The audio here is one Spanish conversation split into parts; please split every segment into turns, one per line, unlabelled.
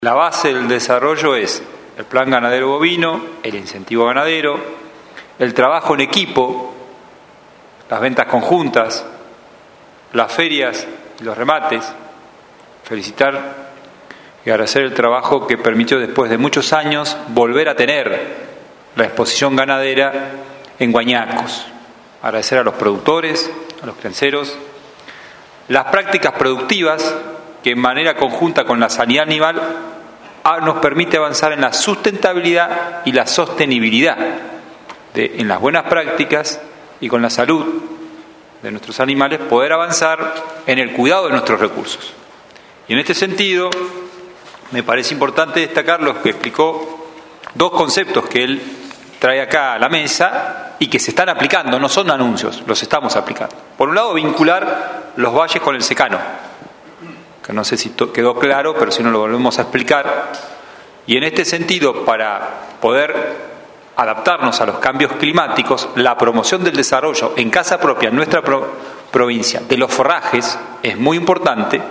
La base del desarrollo es el plan ganadero bovino, el incentivo ganadero, el trabajo en equipo, las ventas conjuntas, las ferias y los remates. Felicitar y agradecer el trabajo que permitió después de muchos años volver a tener la exposición ganadera en Guañacos. Agradecer a los productores, a los crianceros, las prácticas productivas que en manera conjunta con la sanidad animal nos permite avanzar en la sustentabilidad y la sostenibilidad en las buenas prácticas y con la salud de nuestros animales, poder avanzar en el cuidado de nuestros recursos. Y en este sentido, me parece importante destacar lo que explicó, dos conceptos que él trae acá a la mesa y que se están aplicando, no son anuncios, los estamos aplicando. Por un lado, vincular los valles con el secano, que no sé si quedó claro, pero si no lo volvemos a explicar. Y en este sentido, para poder adaptarnos a los cambios climáticos, la promoción del desarrollo en casa propia, en nuestra provincia, de los forrajes, es muy importante,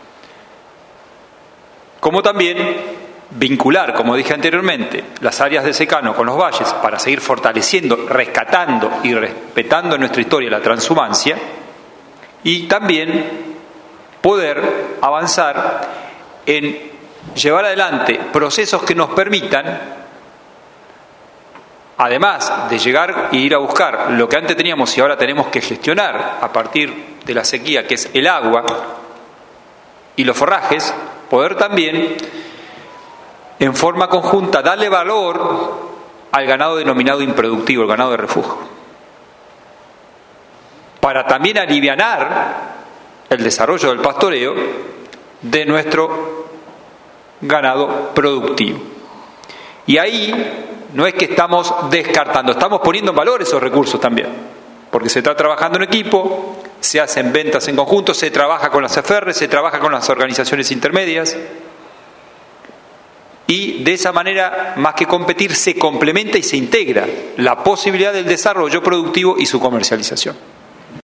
como también vincular, como dije anteriormente, las áreas de secano con los valles para seguir fortaleciendo, rescatando y respetando en nuestra historia la transhumancia, y también poder avanzar en llevar adelante procesos que nos permitan, además de llegar e ir a buscar lo que antes teníamos y ahora tenemos que gestionar a partir de la sequía, que es el agua y los forrajes, poder también en forma conjunta darle valor al ganado denominado improductivo, el ganado de refugio, para también alivianar el desarrollo del pastoreo de nuestro ganado productivo. Y ahí no es que estamos descartando, estamos poniendo en valor esos recursos también, porque se está trabajando en equipo, se hacen ventas en conjunto, se trabaja con las AFR, se trabaja con las organizaciones intermedias, y de esa manera, más que competir, se complementa y se integra la posibilidad del desarrollo productivo y su comercialización.